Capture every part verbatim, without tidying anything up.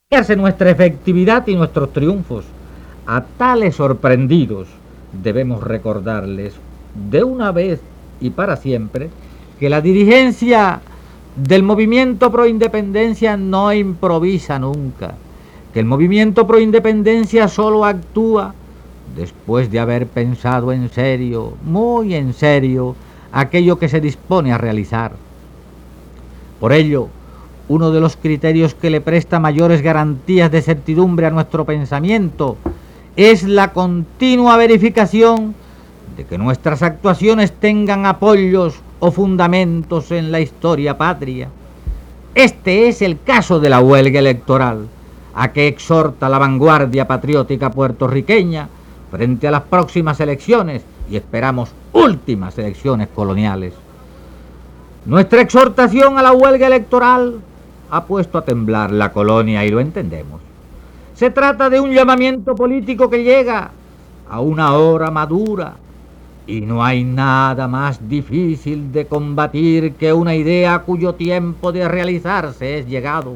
hace nuestra efectividad y nuestros triunfos. A tales sorprendidos debemos recordarles de una vez y para siempre que la dirigencia del movimiento pro independencia no improvisa nunca, que el movimiento pro independencia solo actúa después de haber pensado en serio, muy en serio, aquello que se dispone a realizar. Por ello, uno de los criterios que le presta mayores garantías de certidumbre a nuestro pensamiento es la continua verificación de que nuestras actuaciones tengan apoyos o fundamentos en la historia patria. Este es el caso de la huelga electoral, a que exhorta la vanguardia patriótica puertorriqueña frente a las próximas elecciones y esperamos últimas elecciones coloniales. Nuestra exhortación a la huelga electoral ha puesto a temblar la colonia y lo entendemos. Se trata de un llamamiento político que llega a una hora madura y no hay nada más difícil de combatir que una idea cuyo tiempo de realizarse es llegado.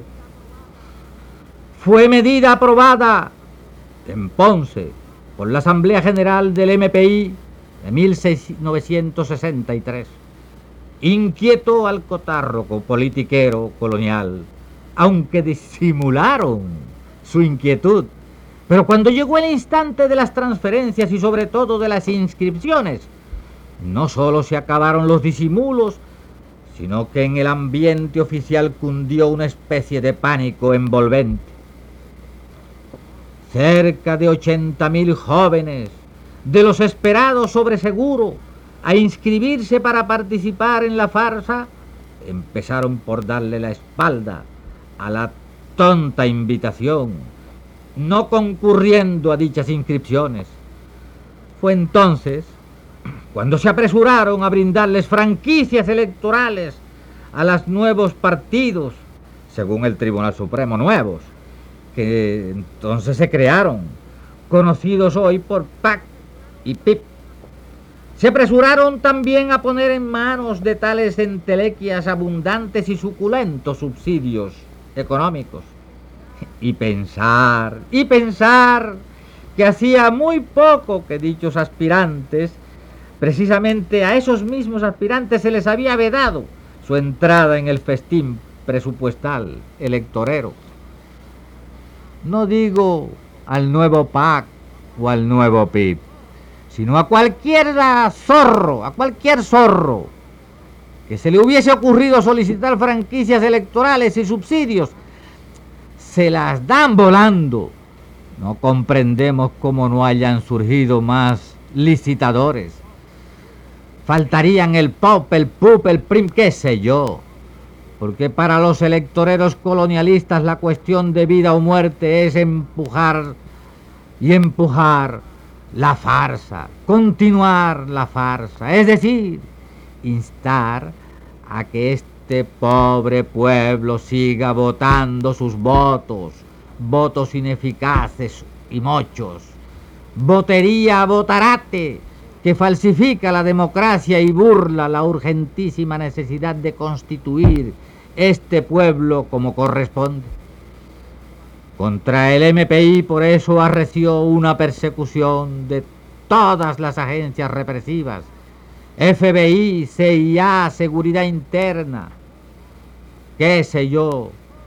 Fue medida aprobada en Ponce por la Asamblea General del M P I de mil novecientos sesenta y tres. Inquietó al cotárroco politiquero colonial, aunque disimularon su inquietud. Pero cuando llegó el instante de las transferencias y sobre todo de las inscripciones, no solo se acabaron los disimulos, sino que en el ambiente oficial cundió una especie de pánico envolvente. Cerca de ochenta mil jóvenes, de los esperados sobre seguro a inscribirse para participar en la farsa, empezaron por darle la espalda a la tonta invitación, no concurriendo a dichas inscripciones. Fue entonces cuando se apresuraron a brindarles franquicias electorales a los nuevos partidos, según el Tribunal Supremo, nuevos, que entonces se crearon, conocidos hoy por P A C y P I P. Se apresuraron también a poner en manos de tales entelequias abundantes y suculentos subsidios económicos. Y pensar, y pensar que hacía muy poco que dichos aspirantes, precisamente a esos mismos aspirantes se les había vedado su entrada en el festín presupuestal electorero. No digo al nuevo P A C o al nuevo P I P, sino a cualquier zorro, a cualquier zorro que se le hubiese ocurrido solicitar franquicias electorales y subsidios, se las dan volando. No comprendemos cómo no hayan surgido más licitadores. Faltarían el P O P, el P U P, el P R I M, qué sé yo, porque para los electoreros colonialistas la cuestión de vida o muerte es empujar y empujar la farsa, continuar la farsa, es decir, instar a que este pobre pueblo siga votando sus votos, votos ineficaces y mochos, votería votarate, que falsifica la democracia y burla la urgentísima necesidad de constituir este pueblo como corresponde. Contra el M P I por eso arreció una persecución de todas las agencias represivas, F B I, C I A, Seguridad Interna, qué sé yo,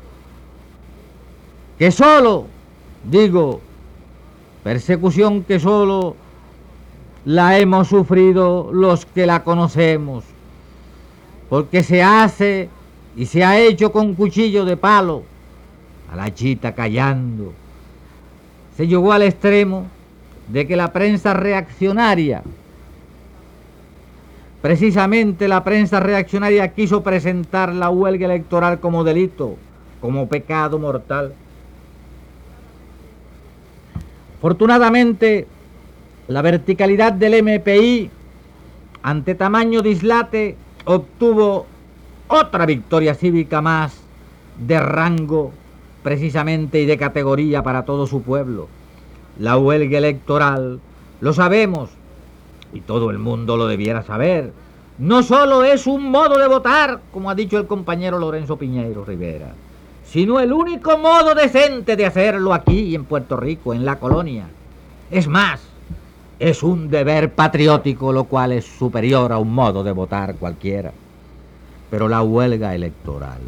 que solo, digo, persecución que solo la hemos sufrido los que la conocemos, porque se hace y se ha hecho con cuchillo de palo, a la chita callando. Se llegó al extremo de que la prensa reaccionaria, precisamente la prensa reaccionaria, quiso presentar la huelga electoral como delito, como pecado mortal. Afortunadamente, la verticalidad del M P I, ante tamaño dislate, obtuvo otra victoria cívica más de rango precisamente y de categoría para todo su pueblo. La huelga electoral, lo sabemos, y todo el mundo lo debiera saber, no solo es un modo de votar, como ha dicho el compañero Lorenzo Piñeiro Rivera, sino el único modo decente de hacerlo aquí en Puerto Rico, en la colonia. Es más, es un deber patriótico, lo cual es superior a un modo de votar cualquiera. Pero la huelga electoral,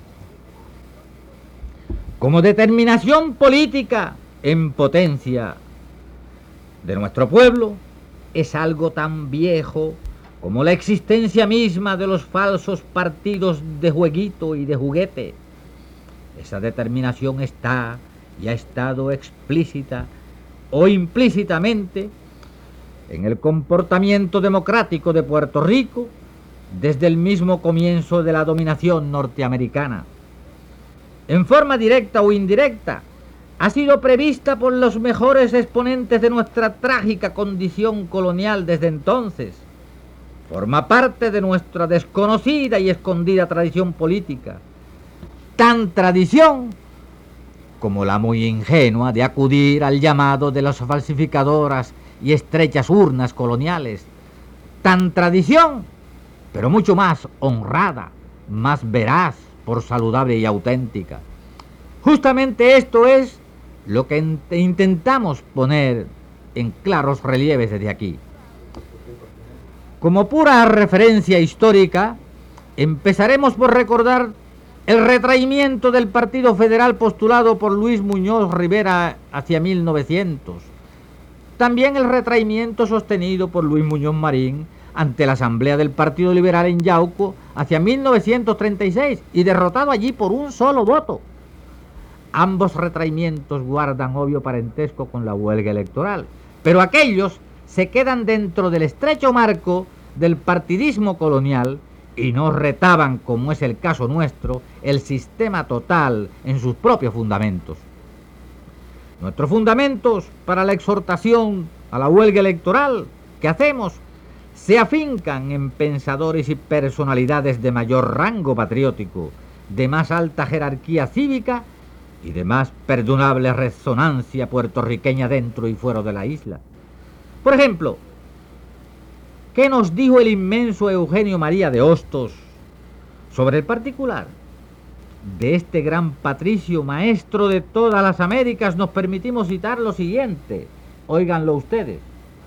como determinación política en potencia de nuestro pueblo, es algo tan viejo como la existencia misma de los falsos partidos de jueguito y de juguete. Esa determinación está y ha estado explícita o implícitamente en el comportamiento democrático de Puerto Rico desde el mismo comienzo de la dominación norteamericana. En forma directa o indirecta, ha sido prevista por los mejores exponentes de nuestra trágica condición colonial desde entonces. Forma parte de nuestra desconocida y escondida tradición política. Tan tradición como la muy ingenua de acudir al llamado de las falsificadoras y estrechas urnas coloniales. Tan tradición, pero mucho más honrada, más veraz, por saludable y auténtica. Justamente esto es lo que intentamos poner en claros relieves desde aquí. Como pura referencia histórica, empezaremos por recordar el retraimiento del Partido Federal postulado por Luis Muñoz Rivera hacia mil novecientos. También el retraimiento sostenido por Luis Muñoz Marín ante la Asamblea del Partido Liberal en Yauco hacia mil novecientos treinta y seis y derrotado allí por un solo voto. Ambos retraimientos guardan obvio parentesco con la huelga electoral, pero aquellos se quedan dentro del estrecho marco del partidismo colonial y no retaban, como es el caso nuestro, el sistema total en sus propios fundamentos. Nuestros fundamentos para la exhortación a la huelga electoral que hacemos se afincan en pensadores y personalidades de mayor rango patriótico, de más alta jerarquía cívica y de más perdonable resonancia puertorriqueña dentro y fuera de la isla. Por ejemplo, ¿qué nos dijo el inmenso Eugenio María de Hostos sobre el particular de este gran patricio maestro de todas las Américas? Nos permitimos citar lo siguiente, óiganlo ustedes.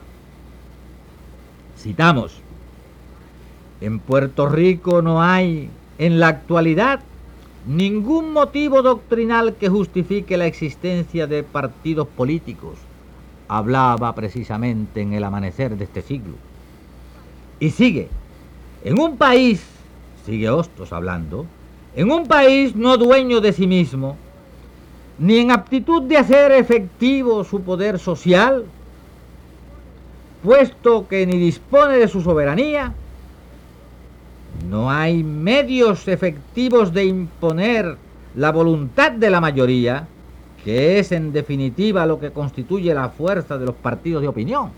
Citamos: en Puerto Rico no hay en la actualidad ningún motivo doctrinal que justifique la existencia de partidos políticos. Hablaba precisamente en el amanecer de este siglo. Y sigue, en un país, sigue Hostos hablando, en un país no dueño de sí mismo, ni en aptitud de hacer efectivo su poder social, puesto que ni dispone de su soberanía, no hay medios efectivos de imponer la voluntad de la mayoría, que es en definitiva lo que constituye la fuerza de los partidos de opinión.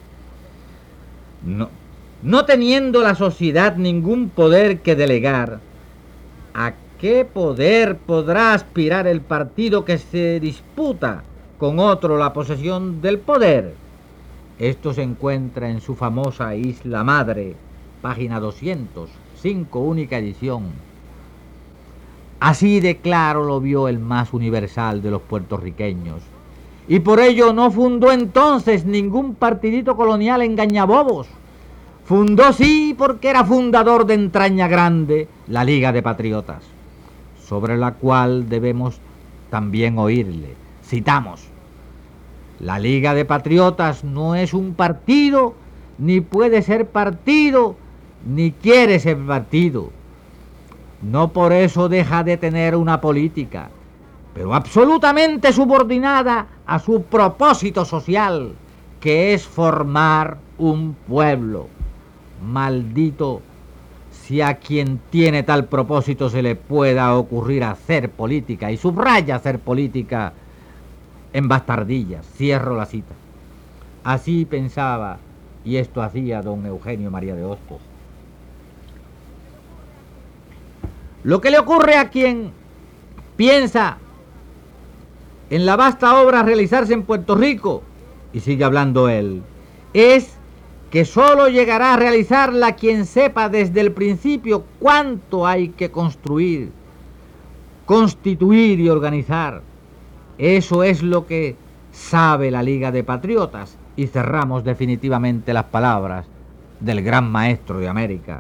No, no teniendo la sociedad ningún poder que delegar, ¿a qué poder podrá aspirar el partido que se disputa con otro la posesión del poder? Esto se encuentra en su famosa Isla Madre, página doscientos cinco, única edición. Así de claro lo vio el más universal de los puertorriqueños, y por ello no fundó entonces ningún partidito colonial engañabobos. Fundó sí, porque era fundador de entraña grande, la Liga de Patriotas, sobre la cual debemos también oírle. Citamos: la Liga de Patriotas no es un partido, ni puede ser partido, ni quiere ser partido. No por eso deja de tener una política, pero absolutamente subordinada a su propósito social, que es formar un pueblo. Maldito si a quien tiene tal propósito se le pueda ocurrir hacer política, y subraya hacer política en bastardillas. Cierro la cita. Así pensaba y esto hacía don Eugenio María de Hostos. Lo que le ocurre a quien piensa en la vasta obra a realizarse en Puerto Rico, y sigue hablando él, es que sólo llegará a realizarla quien sepa desde el principio cuánto hay que construir, constituir y organizar. Eso es lo que sabe la Liga de Patriotas. Y cerramos definitivamente las palabras del gran maestro de América.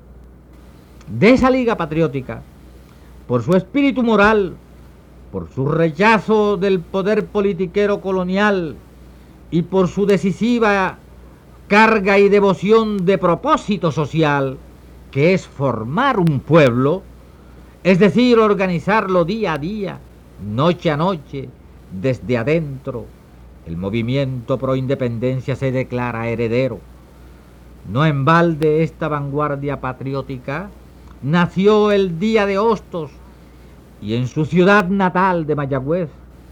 De esa Liga Patriótica, por su espíritu moral, por su rechazo del poder politiquero colonial y por su decisiva carga y devoción de propósito social, que es formar un pueblo, es decir, organizarlo día a día, noche a noche, desde adentro, el movimiento pro independencia se declara heredero. No en balde esta vanguardia patriótica nació el día de Hostos y en su ciudad natal de Mayagüez.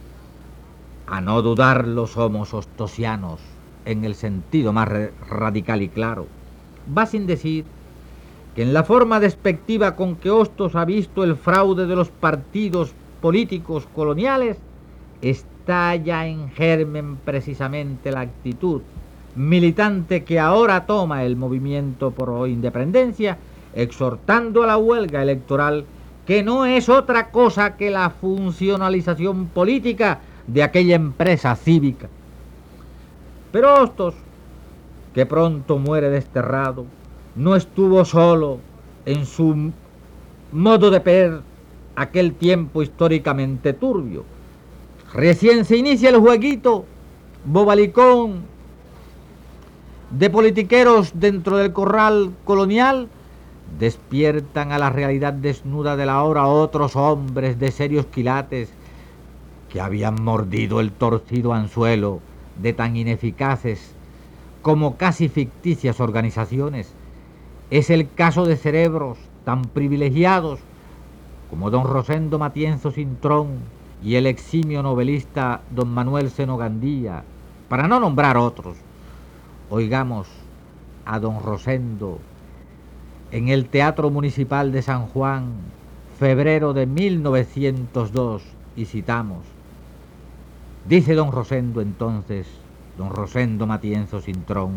A no dudarlo somos hostosianos en el sentido más radical y claro. Va sin decir que en la forma despectiva con que Hostos ha visto el fraude de los partidos políticos coloniales, está ya en germen precisamente la actitud militante que ahora toma el movimiento por independencia, exhortando a la huelga electoral, que no es otra cosa que la funcionalización política de aquella empresa cívica. Pero Hostos, que pronto muere desterrado, no estuvo solo en su modo de ver aquel tiempo históricamente turbio. Recién se inicia el jueguito bobalicón de politiqueros dentro del corral colonial, despiertan a la realidad desnuda de la hora otros hombres de serios quilates que habían mordido el torcido anzuelo de tan ineficaces como casi ficticias organizaciones. Es el caso de cerebros tan privilegiados como don Rosendo Matienzo Cintrón y el eximio novelista don Manuel Seno Gandía, para no nombrar otros. Oigamos a don Rosendo en el Teatro Municipal de San Juan, febrero de mil novecientos dos, y citamos. Dice don Rosendo entonces, don Rosendo Matienzo Cintrón: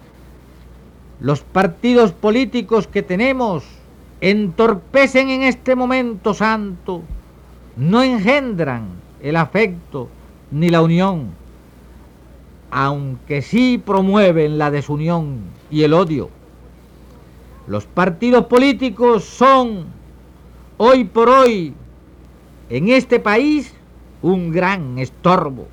los partidos políticos que tenemos entorpecen en este momento santo, no engendran el afecto ni la unión, aunque sí promueven la desunión y el odio. Los partidos políticos son, hoy por hoy, en este país, un gran estorbo.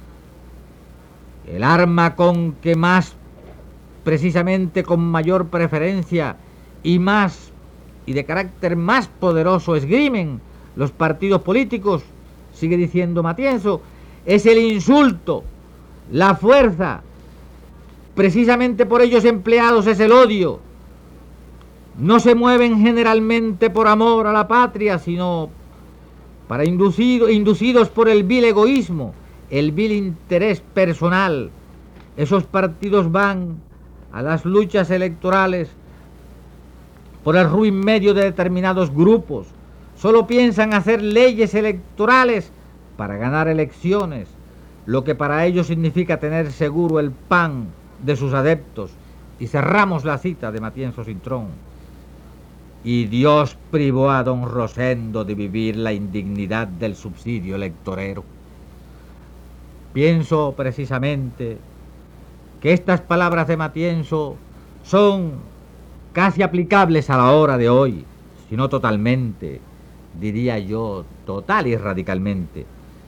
El arma con que más, precisamente con mayor preferencia y más y de carácter más poderoso esgrimen los partidos políticos, sigue diciendo Matienzo, es el insulto, la fuerza. Precisamente por ellos empleados es el odio. No se mueven generalmente por amor a la patria, sino para inducido, inducidos por el vil egoísmo, el vil interés personal. Esos partidos van a las luchas electorales por el ruin medio de determinados grupos. Solo piensan hacer leyes electorales para ganar elecciones, lo que para ellos significa tener seguro el pan de sus adeptos. Y cerramos la cita de Matienzo Cintrón. Y Dios privó a don Rosendo de vivir la indignidad del subsidio electorero. Pienso precisamente que estas palabras de Matienzo son casi aplicables a la hora de hoy, si no totalmente, diría yo, total y radicalmente.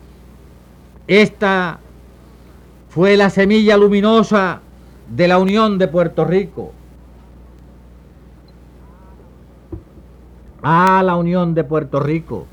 Esta fue la semilla luminosa de la unión de Puerto Rico. Ah, la unión de Puerto Rico.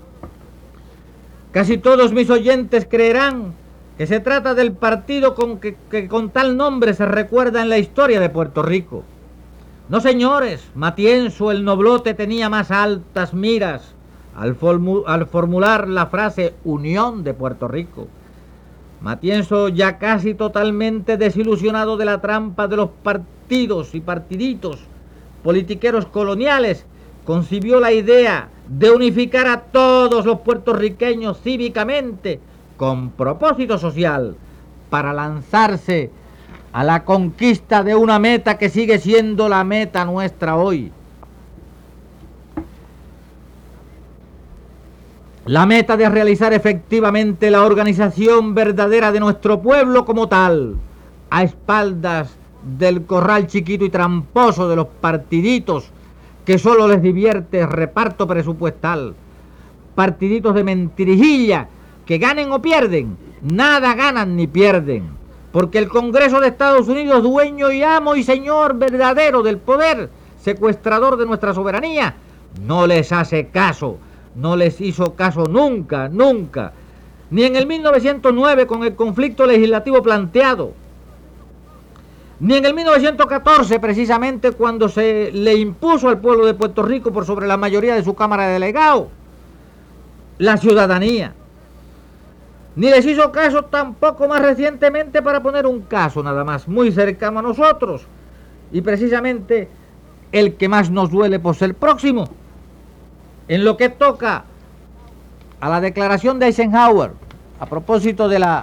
Casi todos mis oyentes creerán que se trata del partido con que, que con tal nombre se recuerda en la historia de Puerto Rico. No, señores, Matienzo el Noblote tenía más altas miras al, formu al formular la frase Unión de Puerto Rico. Matienzo, ya casi totalmente desilusionado de la trampa de los partidos y partiditos politiqueros coloniales, concibió la idea de unificar a todos los puertorriqueños cívicamente con propósito social para lanzarse a la conquista de una meta que sigue siendo la meta nuestra hoy. la meta de realizar efectivamente la organización verdadera de nuestro pueblo como tal, a espaldas del corral chiquito y tramposo de los partiditos que solo les divierte el reparto presupuestal, partiditos de mentirijilla que ganen o pierden, nada ganan ni pierden, porque el Congreso de Estados Unidos, dueño y amo y señor verdadero del poder, secuestrador de nuestra soberanía, no les hace caso, no les hizo caso nunca, nunca, ni en el mil novecientos nueve con el conflicto legislativo planteado, ni en el mil novecientos catorce precisamente cuando se le impuso al pueblo de Puerto Rico por sobre la mayoría de su Cámara de Delegados la ciudadanía, ni les hizo caso tampoco más recientemente, para poner un caso nada más muy cercano a nosotros y precisamente el que más nos duele por ser próximo, en lo que toca a la declaración de Eisenhower a propósito de la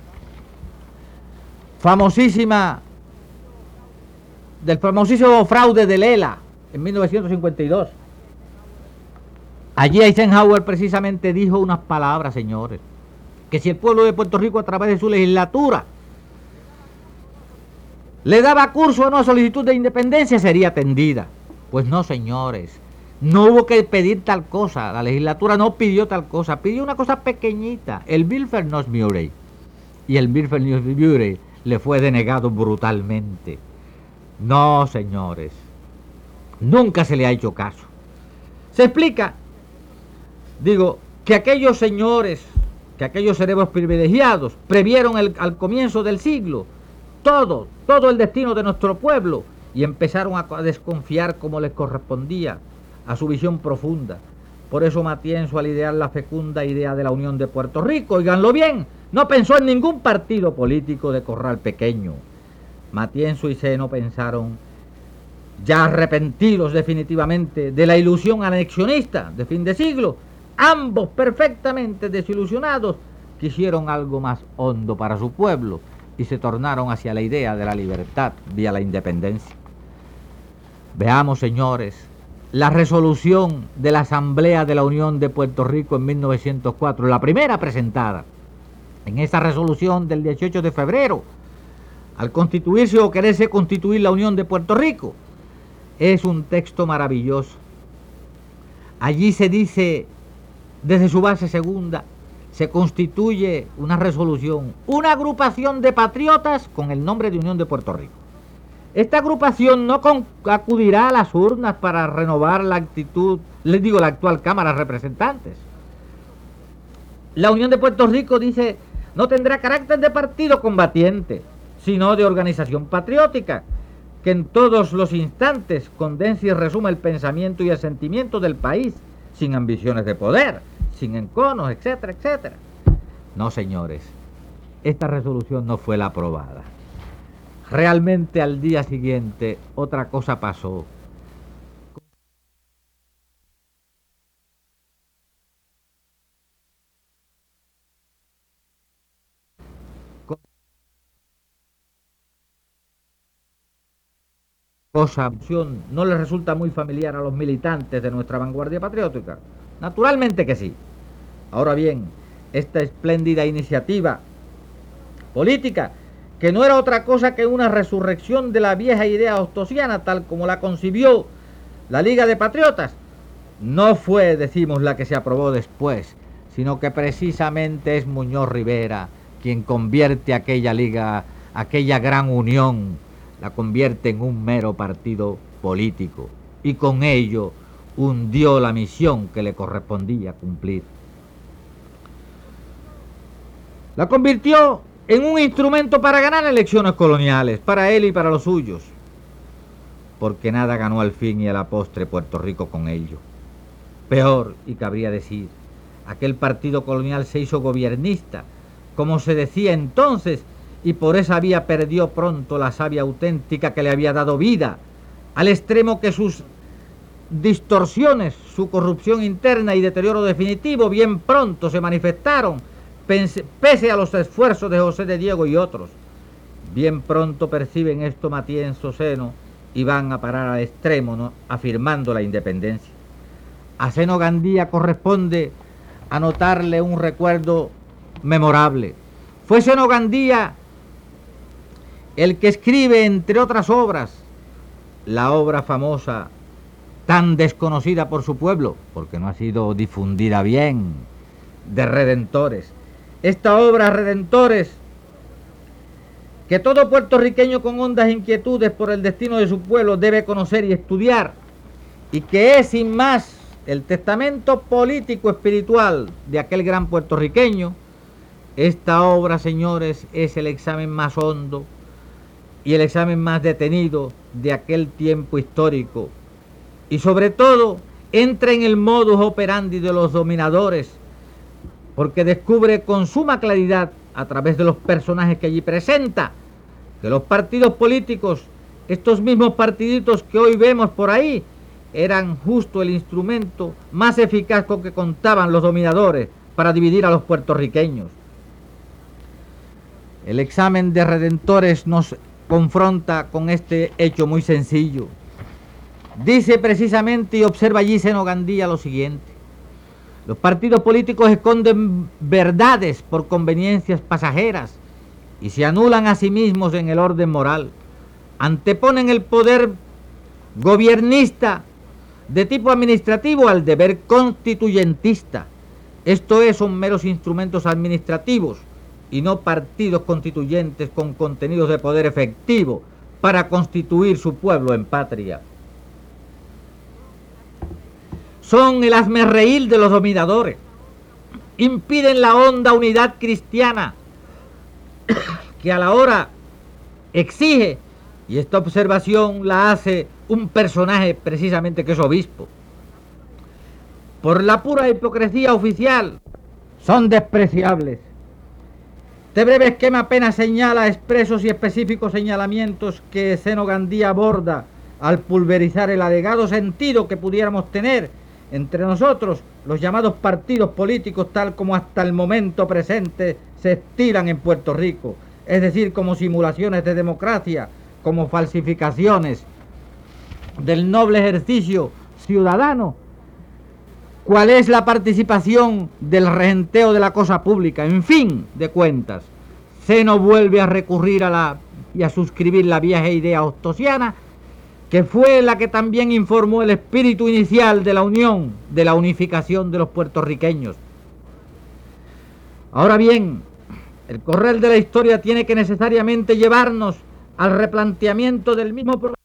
famosísima del famosísimo fraude de Lela en mil novecientos cincuenta y dos. Allí Eisenhower precisamente dijo unas palabras, señores, que si el pueblo de Puerto Rico a través de su legislatura le daba curso a una solicitud de independencia, sería atendida. Pues no, señores, no hubo que pedir tal cosa, la legislatura no pidió tal cosa, pidió una cosa pequeñita, el Milford News Bureau, y el Milford News Bureau le fue denegado brutalmente. No, señores, nunca se le ha hecho caso. Se explica, digo, que aquellos señores, que aquellos cerebros privilegiados previeron el, al comienzo del siglo todo, todo el destino de nuestro pueblo y empezaron a, a desconfiar como les correspondía a su visión profunda. Por eso Matienzo, al idear la fecunda idea de la unión de Puerto Rico, oiganlo bien, no pensó en ningún partido político de corral pequeño. Matienzo y Seno pensaron, ya arrepentidos definitivamente de la ilusión anexionista de fin de siglo, ambos perfectamente desilusionados, quisieron algo más hondo para su pueblo y se tornaron hacia la idea de la libertad vía la independencia. Veamos, señores, la resolución de la Asamblea de la Unión de Puerto Rico en mil novecientos cuatro, la primera presentada. En esa resolución del dieciocho de febrero, al constituirse o quererse constituir la Unión de Puerto Rico, es un texto maravilloso. Allí se dice, desde su base segunda, se constituye una resolución, una agrupación de patriotas con el nombre de Unión de Puerto Rico. Esta agrupación no acudirá a las urnas para renovar la actitud, les digo, la actual Cámara de Representantes. La Unión de Puerto Rico, dice, no tendrá carácter de partido combatiente, sino de organización patriótica, que en todos los instantes condense y resuma el pensamiento y el sentimiento del país, sin ambiciones de poder, sin enconos, etcétera, etcétera. No, señores, esta resolución no fue la aprobada. Realmente al día siguiente otra cosa pasó. Cosa no le resulta muy familiar a los militantes de nuestra vanguardia patriótica. Naturalmente que sí. Ahora bien, esta espléndida iniciativa política, que no era otra cosa que una resurrección de la vieja idea ostosiana tal como la concibió la Liga de Patriotas, no fue, decimos, la que se aprobó después, sino que precisamente es Muñoz Rivera quien convierte aquella liga, aquella gran unión, la convierte en un mero partido político y con ello hundió la misión que le correspondía cumplir. La convirtió en un instrumento para ganar elecciones coloniales, para él y para los suyos, porque nada ganó al fin y a la postre Puerto Rico con ello. Peor, y cabría decir, aquel partido colonial se hizo gobiernista, como se decía entonces, y por esa vía perdió pronto la savia auténtica que le había dado vida, al extremo que sus distorsiones, su corrupción interna y deterioro definitivo bien pronto se manifestaron, pese a los esfuerzos de José de Diego y otros. Bien pronto perciben esto Matienzo, Seno y van a parar al extremo, ¿no?, afirmando la independencia. A Seno Gandía corresponde anotarle un recuerdo memorable. Fue Zeno Gandía el que escribe, entre otras obras, la obra famosa, tan desconocida por su pueblo, porque no ha sido difundida bien, de Redentores. Esta obra, Redentores, que todo puertorriqueño con hondas inquietudes por el destino de su pueblo debe conocer y estudiar, y que es, sin más, el testamento político espiritual de aquel gran puertorriqueño. Esta obra, señores, es el examen más hondo y el examen más detenido de aquel tiempo histórico, y sobre todo entra en el modus operandi de los dominadores, porque descubre con suma claridad, a través de los personajes que allí presenta, que los partidos políticos, estos mismos partiditos que hoy vemos por ahí, eran justo el instrumento más eficaz con que contaban los dominadores para dividir a los puertorriqueños. El examen de Redentores nos confronta con este hecho muy sencillo. Dice precisamente y observa allí Zeno Gandía lo siguiente: los partidos políticos esconden verdades por conveniencias pasajeras y se anulan a sí mismos en el orden moral. Anteponen el poder gobiernista de tipo administrativo al deber constituyentista. Esto es, son meros instrumentos administrativos y no partidos constituyentes con contenidos de poder efectivo para constituir su pueblo en patria. Son el hazmerreír de los dominadores, impiden la honda unidad cristiana que a la hora exige, y esta observación la hace un personaje precisamente que es obispo. Por la pura hipocresía oficial son despreciables. Este breve esquema apenas señala expresos y específicos señalamientos que Zeno Gandía aborda al pulverizar el alegado sentido que pudiéramos tener entre nosotros los llamados partidos políticos, tal como hasta el momento presente se estilan en Puerto Rico, es decir, como simulaciones de democracia, como falsificaciones del noble ejercicio ciudadano. ¿Cuál es la participación del regenteo de la cosa pública? En fin de cuentas, Zeno vuelve a recurrir a la y a suscribir la vieja idea ostosiana, que fue la que también informó el espíritu inicial de la unión, de la unificación de los puertorriqueños. Ahora bien, el correr de la historia tiene que necesariamente llevarnos al replanteamiento del mismo problema.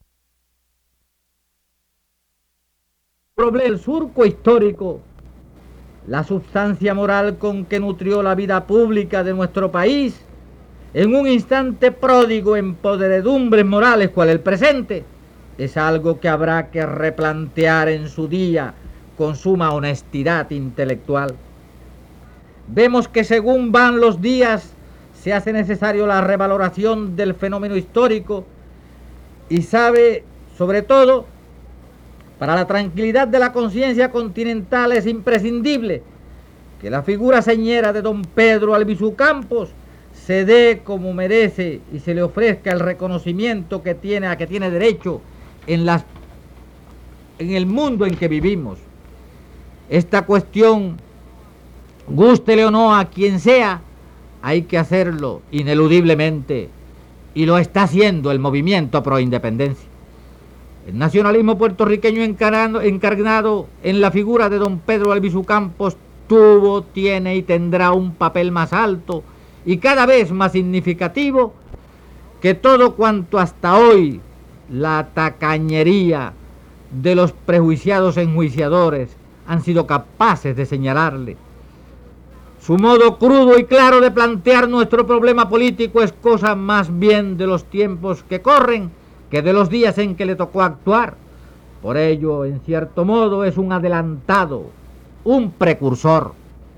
El surco histórico, la sustancia moral con que nutrió la vida pública de nuestro país, en un instante pródigo en podredumbres morales cual el presente, es algo que habrá que replantear en su día con suma honestidad intelectual. Vemos que según van los días se hace necesario la revaloración del fenómeno histórico, y sabe, sobre todo, para la tranquilidad de la conciencia continental es imprescindible que la figura señera de don Pedro Albizu Campos se dé como merece y se le ofrezca el reconocimiento que tiene, a que tiene derecho en, las, en el mundo en que vivimos. Esta cuestión, gústele o no a quien sea, hay que hacerlo ineludiblemente, y lo está haciendo el movimiento pro independencia. El nacionalismo puertorriqueño encarnado, encarnado en la figura de don Pedro Albizu Campos tuvo, tiene y tendrá un papel más alto y cada vez más significativo que todo cuanto hasta hoy la tacañería de los prejuiciados enjuiciadores han sido capaces de señalarle. Su modo crudo y claro de plantear nuestro problema político es cosa más bien de los tiempos que corren que de los días en que le tocó actuar. Por ello, en cierto modo, es un adelantado, un precursor.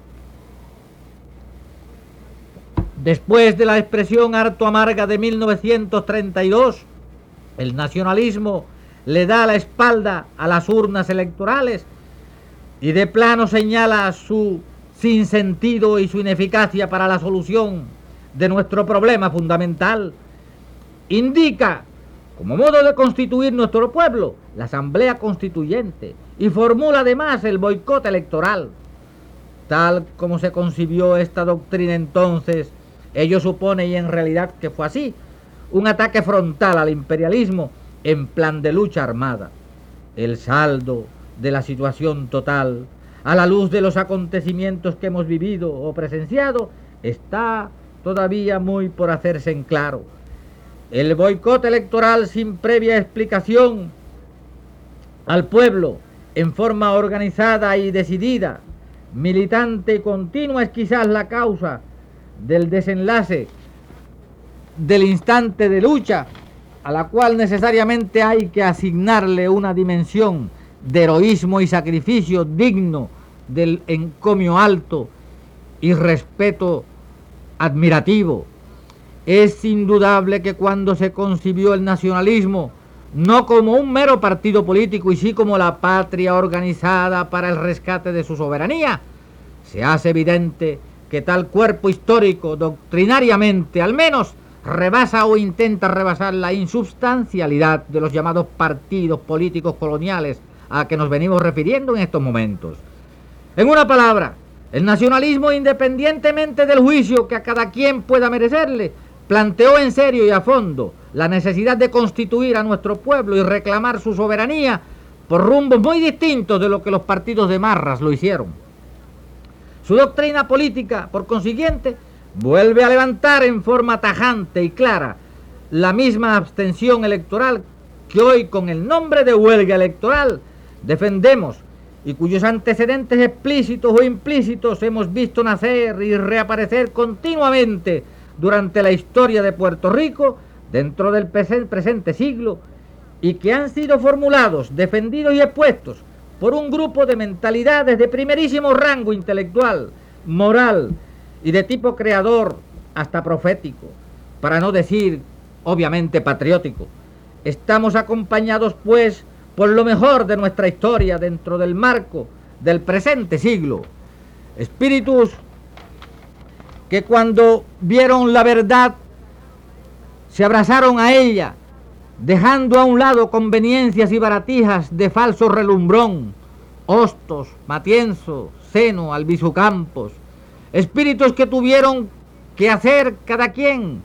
Después de la expresión harto amarga de mil novecientos treinta y dos, el nacionalismo le da la espalda a las urnas electorales y de plano señala su sinsentido y su ineficacia para la solución de nuestro problema fundamental. Indica como modo de constituir nuestro pueblo la asamblea constituyente y formula además el boicot electoral. Tal como se concibió esta doctrina entonces, ello supone, y en realidad que fue así, un ataque frontal al imperialismo en plan de lucha armada. El saldo de la situación total, a la luz de los acontecimientos que hemos vivido o presenciado, está todavía muy por hacerse en claro. El boicot electoral sin previa explicación al pueblo, en forma organizada y decidida, militante y continua, es quizás la causa del desenlace del instante de lucha, a la cual necesariamente hay que asignarle una dimensión de heroísmo y sacrificio digno del encomio alto y respeto admirativo. Es indudable que cuando se concibió el nacionalismo, no como un mero partido político y sí como la patria organizada para el rescate de su soberanía, se hace evidente que tal cuerpo histórico, doctrinariamente al menos, rebasa o intenta rebasar la insubstancialidad de los llamados partidos políticos coloniales a que nos venimos refiriendo en estos momentos. En una palabra, el nacionalismo, independientemente del juicio que a cada quien pueda merecerle, planteó en serio y a fondo la necesidad de constituir a nuestro pueblo y reclamar su soberanía por rumbos muy distintos de lo que los partidos de marras lo hicieron. Su doctrina política, por consiguiente, vuelve a levantar en forma tajante y clara la misma abstención electoral que hoy, con el nombre de huelga electoral, defendemos y cuyos antecedentes explícitos o implícitos hemos visto nacer y reaparecer continuamente durante la historia de Puerto Rico dentro del presente siglo, y que han sido formulados, defendidos y expuestos por un grupo de mentalidades de primerísimo rango intelectual, moral y de tipo creador hasta profético, para no decir obviamente patriótico. Estamos acompañados pues por lo mejor de nuestra historia dentro del marco del presente siglo, espíritus que cuando vieron la verdad se abrazaron a ella, dejando a un lado conveniencias y baratijas de falso relumbrón, Hostos, Matienzo, Seno, Albizu Campos, espíritus que tuvieron que hacer cada quien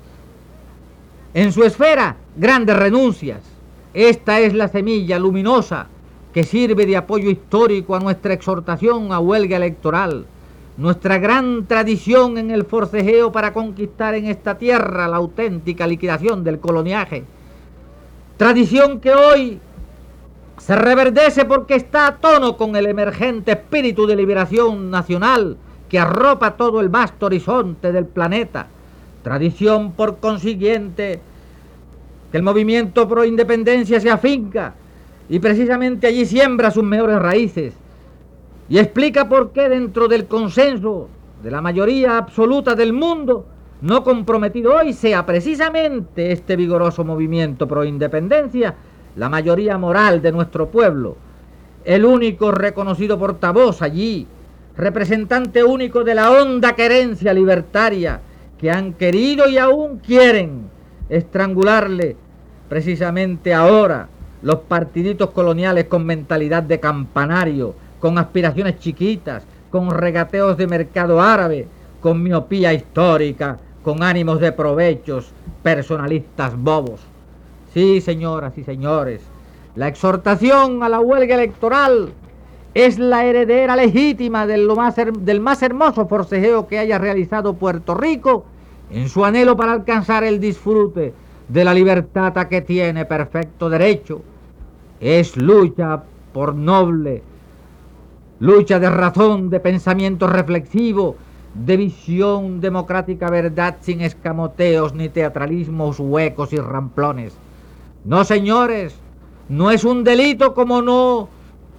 en su esfera grandes renuncias. Esta es la semilla luminosa que sirve de apoyo histórico a nuestra exhortación a huelga electoral, nuestra gran tradición en el forcejeo para conquistar en esta tierra la auténtica liquidación del coloniaje. Tradición que hoy se reverdece porque está a tono con el emergente espíritu de liberación nacional que arropa todo el vasto horizonte del planeta. Tradición, por consiguiente, que el movimiento pro independencia se afinca y precisamente allí siembra sus mejores raíces, y explica por qué dentro del consenso de la mayoría absoluta del mundo no comprometido hoy sea precisamente este vigoroso movimiento pro independencia la mayoría moral de nuestro pueblo, el único reconocido portavoz allí, representante único de la honda querencia libertaria que han querido y aún quieren estrangularle precisamente ahora los partiditos coloniales con mentalidad de campanario, con aspiraciones chiquitas, con regateos de mercado árabe, con miopía histórica, con ánimos de provechos personalistas bobos. Sí, señoras y señores, la exhortación a la huelga electoral es la heredera legítima de lo más her- del más hermoso forcejeo que haya realizado Puerto Rico en su anhelo para alcanzar el disfrute de la libertad a que tiene perfecto derecho. Es lucha por noble, lucha de razón, de pensamiento reflexivo, de visión democrática verdad sin escamoteos ni teatralismos huecos y ramplones. No, señores, no es un delito como no,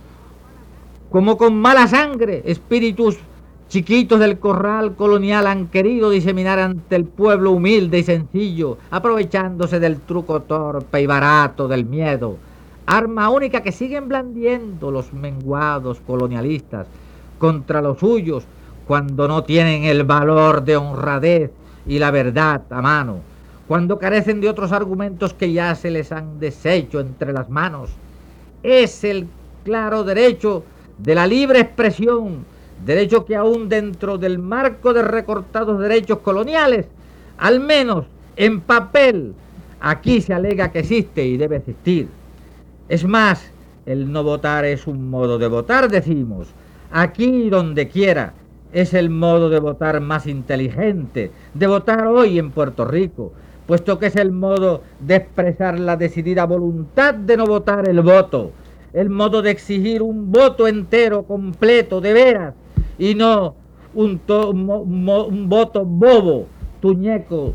como con mala sangre, espíritus chiquitos del corral colonial han querido diseminar ante el pueblo humilde y sencillo, aprovechándose del truco torpe y barato del miedo, arma única que siguen blandiendo los menguados colonialistas contra los suyos cuando no tienen el valor de honradez y la verdad a mano, cuando carecen de otros argumentos que ya se les han deshecho entre las manos. Es el claro derecho de la libre expresión derecho que aún dentro del marco de recortados derechos coloniales, al menos en papel, aquí se alega que existe y debe existir. Es más, el no votar es un modo de votar, decimos. Aquí y donde quiera es el modo de votar más inteligente, de votar hoy en Puerto Rico, puesto que es el modo de expresar la decidida voluntad de no votar el voto, el modo de exigir un voto entero, completo, de veras, y no un, to, un, un, un voto bobo, tuñeco,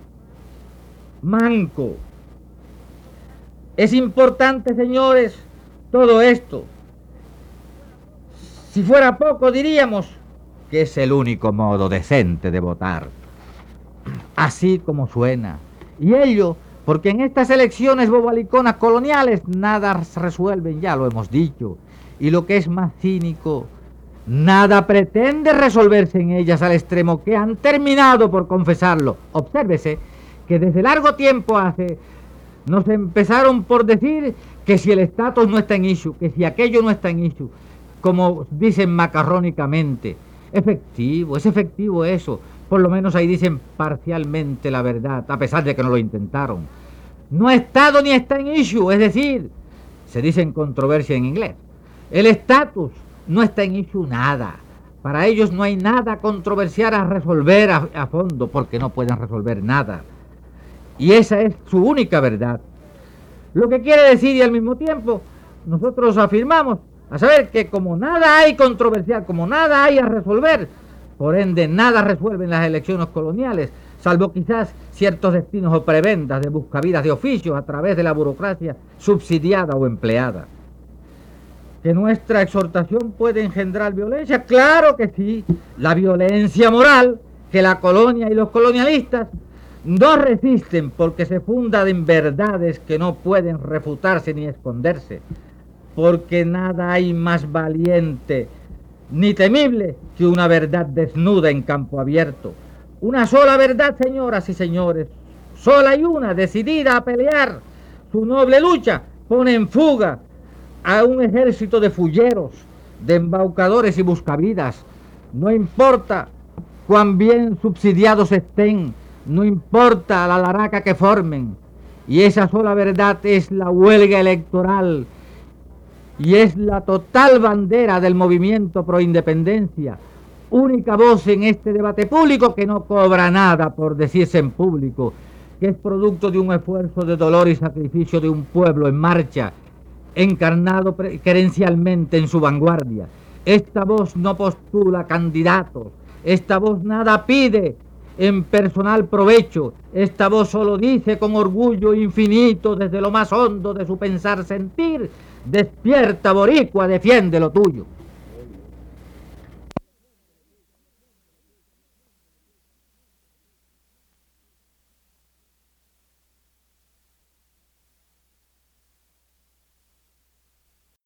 manco. Es importante, señores, todo esto. Si fuera poco, diríamos que es el único modo decente de votar. Así como suena. Y ello, porque en estas elecciones bobaliconas coloniales nada resuelven, ya lo hemos dicho. Y lo que es más cínico, nada pretende resolverse en ellas al extremo que han terminado por confesarlo. Obsérvese que desde largo tiempo hace nos empezaron por decir que si el estatus no está en issue, que si aquello no está en issue, como dicen macarrónicamente. Efectivo, es efectivo eso. Por lo menos ahí dicen parcialmente la verdad, a pesar de que no lo intentaron. No ha estado ni está en issue, es decir, se dice en controversia en inglés. El estatus no está en issue nada. Para ellos no hay nada controversial a resolver a, a fondo, porque no pueden resolver nada. Y esa es su única verdad. Lo que quiere decir, y al mismo tiempo, nosotros afirmamos, a saber que como nada hay controversial, como nada hay a resolver, por ende nada resuelven las elecciones coloniales, salvo quizás ciertos destinos o prebendas de buscavidas de oficios a través de la burocracia subsidiada o empleada. ¿Que nuestra exhortación puede engendrar violencia? Claro que sí. La violencia moral que la colonia y los colonialistas no resisten porque se funda en verdades que no pueden refutarse ni esconderse, porque nada hay más valiente ni temible que una verdad desnuda en campo abierto. Una sola verdad, señoras y señores, sola y una, decidida a pelear su noble lucha, pone en fuga a un ejército de fulleros, de embaucadores y buscavidas. No importa cuán bien subsidiados estén, no importa la laraca que formen, y esa sola verdad es la huelga electoral, y es la total bandera del movimiento pro independencia, única voz en este debate público que no cobra nada por decirse en público, que es producto de un esfuerzo de dolor y sacrificio de un pueblo en marcha, encarnado querencialmente en su vanguardia. Esta voz no postula candidatos, esta voz nada pide en personal provecho, esta voz solo dice con orgullo infinito desde lo más hondo de su pensar sentir: despierta, boricua, defiende lo tuyo.